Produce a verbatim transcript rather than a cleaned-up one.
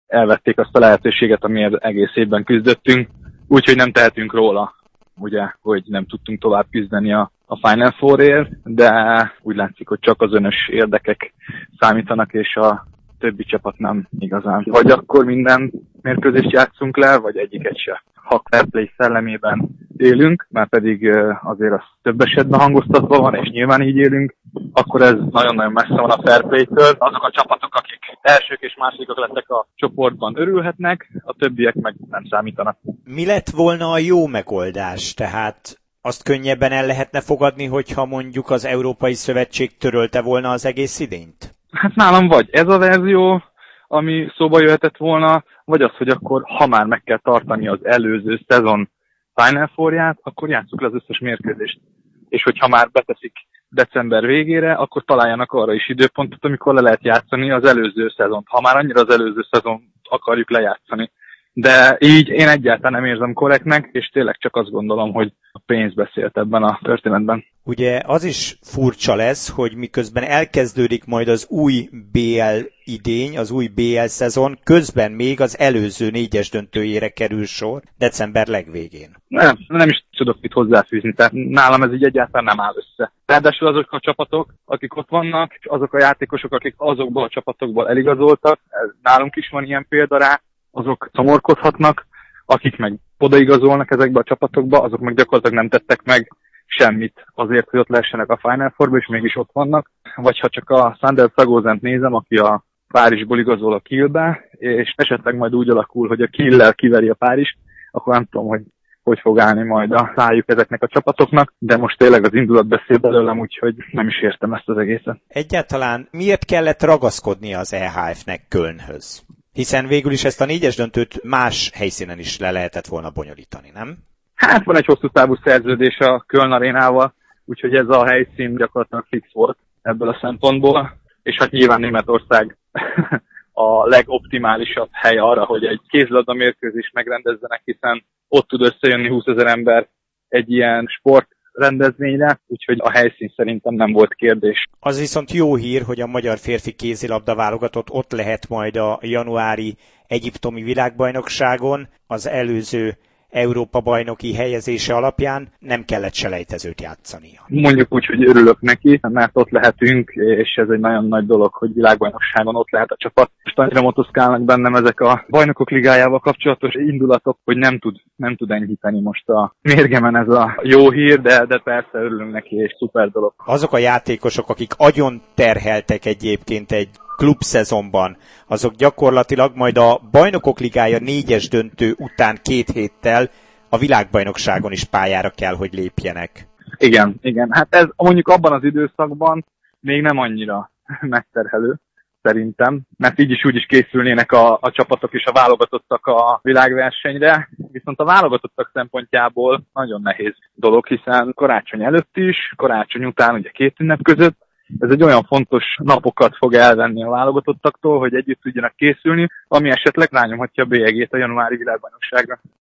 elvették azt a lehetőséget, amiért egész évben küzdöttünk, úgyhogy nem tehetünk róla, ugye, hogy nem tudtunk tovább küzdeni a, a Final Fourért, de úgy látszik, hogy csak az önös érdekek számítanak, és a többi csapat nem igazán. Vagy akkor minden mérkőzést játszunk le, vagy egyiket se. Ha fair play szellemében élünk, már pedig azért az több esetben hangoztatva van, és nyilván így élünk, akkor ez nagyon-nagyon messze van a fair play-től. Azok a csapatok, akik elsők és másodikak lettek a csoportban, örülhetnek, a többiek meg nem számítanak. Mi lett volna a jó megoldás? Tehát azt könnyebben el lehetne fogadni, hogyha mondjuk az Európai Szövetség törölte volna az egész idényt? Hát nálam vagy ez a verzió, ami szóba jöhetett volna, vagy az, hogy akkor, ha már meg kell tartani az előző szezon Final Fourját, akkor játsszuk le az összes mérkőzést. És hogyha már beteszik december végére, akkor találjanak arra is időpontot, amikor le lehet játszani az előző szezont, ha már annyira az előző szezon akarjuk lejátszani. De így én egyáltalán nem érzem korrektnek, és tényleg csak azt gondolom, hogy a pénz beszélt ebben a történetben. Ugye az is furcsa lesz, hogy miközben elkezdődik majd az új bé el idény, az új bé el szezon, közben még az előző négyes döntőjére kerül sor december legvégén. Nem, nem is tudok mit hozzáfűzni, tehát nálam ez így egyáltalán nem áll össze. Ráadásul azok a csapatok, akik ott vannak, és azok a játékosok, akik azokból a csapatokból eligazoltak, nálunk is van ilyen példa rá, azok szomorkodhatnak, akik meg odaigazolnak ezekbe a csapatokba, azok meg gyakorlatilag nem tettek meg semmit azért, hogy ott lehessenek a Final Fourba, és mégis ott vannak. Vagy ha csak a Sander Szagózent nézem, aki a Párizsból igazol a Kielbe, és esetleg majd úgy alakul, hogy a Kiellel kiveri a Párizst, akkor nem tudom, hogy hogy fog állni majd a szájuk ezeknek a csapatoknak, de most tényleg az indulat beszél belőlem, úgyhogy nem is értem ezt az egészet. Egyáltalán miért kellett ragaszkodnia az é há ef-nek Kölnhöz? Hiszen végül is ezt a négyes döntőt más helyszínen is le lehetett volna bonyolítani, nem? Hát van egy hosszú távú szerződés a Köln arénával, úgyhogy ez a helyszín gyakorlatilag fix volt ebből a szempontból, és hát nyilván Németország a legoptimálisabb hely arra, hogy egy kézilabda mérkőzést megrendezzenek, hiszen ott tud összejönni húszezer ember egy ilyen sport rendezvényre, úgyhogy a helyszín szerintem nem volt kérdés. Az viszont jó hír, hogy a magyar férfi kézilabda válogatott ott lehet majd a januári egyiptomi világbajnokságon, az előző Európa-bajnoki helyezése alapján nem kellett selejtezőt játszania. Mondjuk úgy, hogy örülök neki, mert ott lehetünk, és ez egy nagyon nagy dolog, hogy világbajnokságon ott lehet a csapat. Most annyira motoszkálnak bennem ezek a bajnokok ligájával kapcsolatos indulatok, hogy nem tud, nem tud enyhíteni most a mérgemen ez a jó hír, de, de persze örülünk neki, és szuper dolog. Azok a játékosok, akik agyon terheltek egyébként egy klubszezonban, azok gyakorlatilag majd a Bajnokok Ligája négyes döntő után két héttel a világbajnokságon is pályára kell, hogy lépjenek. Igen, igen. Hát ez mondjuk abban az időszakban még nem annyira megterhelő, szerintem, mert így is úgy is készülnének a, a csapatok és a válogatottak a világversenyre, viszont a válogatottak szempontjából nagyon nehéz dolog, hiszen karácsony előtt is, karácsony után ugye két ünnep között, ez egy olyan fontos napokat fog elvenni a válogatottaktól, hogy együtt tudjanak készülni, ami esetleg rányomhatja a bélyegét a januári világbajnokságra.